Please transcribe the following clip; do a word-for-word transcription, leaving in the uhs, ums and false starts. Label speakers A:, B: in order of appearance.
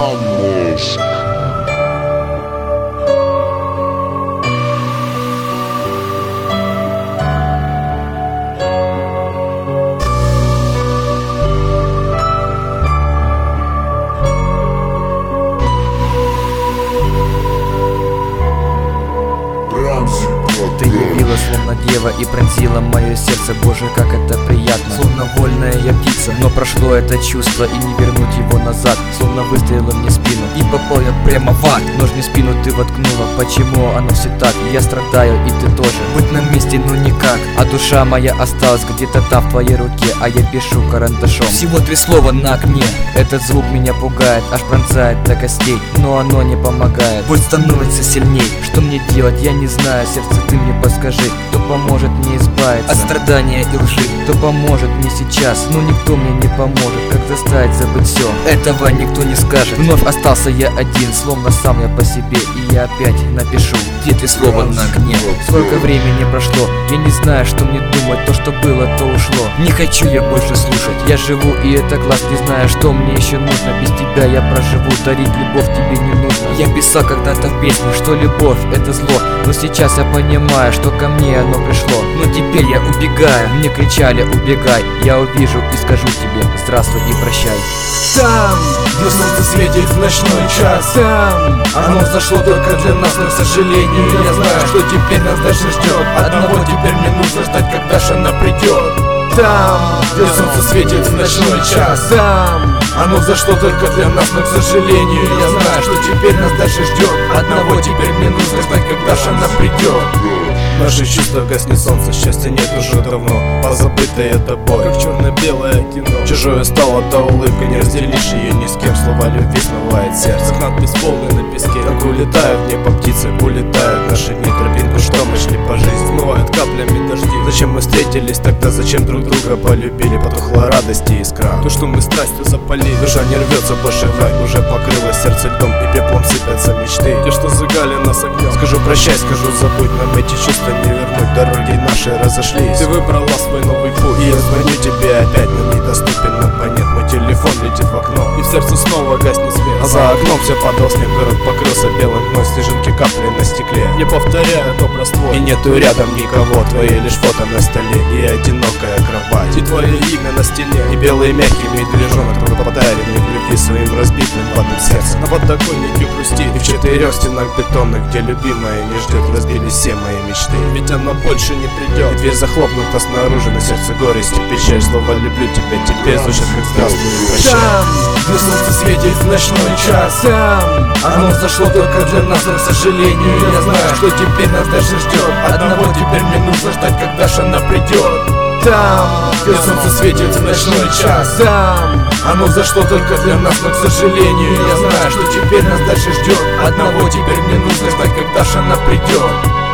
A: Мозг.
B: Ты явилась словно дева и пронзила мое сердце. Боже, как это приятно. Словно вольная я птица, но прошло это чувство, и не вернуть его назад. Словно выстрелила мне в спину, и попал я прямо в ад. Нож мне в спину ты воткнула, почему оно все так? Я страдаю, и ты тоже. Быть на месте, ну никак. А душа моя осталась где-то там в твоей руке, а я пишу карандашом. Всего три слова на окне. Этот звук меня пугает, аж пронзает до костей, но оно не помогает. Боль становится сильней. Что мне делать, я не знаю. Сердце, ты мне подскажи, кто поможет мне избавиться от страдания и лжи, кто поможет мне сейчас. Но никто мне не поможет, как заставить забыть все. Этого никто не скажет. Вновь остался я один, словно сам я по себе, и я опять напишу где три слова на окне. Сколько времени прошло, я не знаю, что мне думать. То, что было, то ушло. Не хочу я больше слушать. Я живу, и это класс, не знаю, что мне еще нужно. Без тебя я проживу, дарить любовь тебе не нужно. Я писал когда-то в песне, что любовь это зло, но сейчас я понимаю, что ко мне оно пришло. Но теперь я убегаю, мне кричали убегай. Я увижу и скажу тебе здравствуй и прощай.
C: Там, где солнце светит в ночной час, там оно взошло только для нас, но, к сожалению, я знаю, что теперь нас дальше ждет. Одного теперь мне нужно ждать, когда же она придет. Там, где солнце светит в ночной час, там оно взошло только для нас, но, к сожалению, я знаю, что теперь нас дальше ждет. Одного теперь мне нужно ждать, когда же она придет. Наши чувства гаснет солнце, счастья нет уже давно, позабытое тобой, как черно-белое кино. Чужое стало та улыбка, не разделишь ее ни с кем. Слова любви смывает сердце, надпись полная на песке. Так улетают в небо птицы, улетают наши дни. Тропинку, что мы шли по жизни, смывают каплями дожди. Зачем мы встретились тогда, зачем друг друга полюбили? Потухла радость и искра, то, что мы страстью запалили. Душа не рвется больше в рай, уже покрылось сердце льдом, и пеплом сыпятся мечты, те, что сжигали нас огнем. Скажу прощай, скажу забудь, нам эти чувства не вернуть. Дороги наши разошлись, ты выбрала свой новый путь, и я звоню тебе опять, но недоступен абонент. Мой телефон летит в окно, и в сердце снова гаснет свет. А за окном все падал снег, город покрылся белым мной. Снежинки капли на стекле, не повторяют образ твой. И нету рядом никого, твои лишь фото на столе, и одинокая кровать, и твое имя на стене, и белый мягкий медвежонок, который подарит мне в любви своим разбитым падным сердцем. На подоконнике грустит, и в четырех стенах бетонных, где любимая не ждет, разбились все мои мечты. Ведь она больше не придет, и дверь захлопнута снаружи, на сердце горесть и печаль. Слова люблю тебя теперь звучат как здравствуй и прощай. Там, где солнце светит в ночной час, там оно взошло только для нас, но, к сожалению, я знаю, что теперь нас дальше ждет. Одного теперь мне нужно ждать, когда же она придет. Там, где солнце светит в ночной час, там оно взошло только для нас, но, к сожалению, я знаю, что теперь нас дальше ждет. Одного теперь мне нужно ждать, когда же она придет.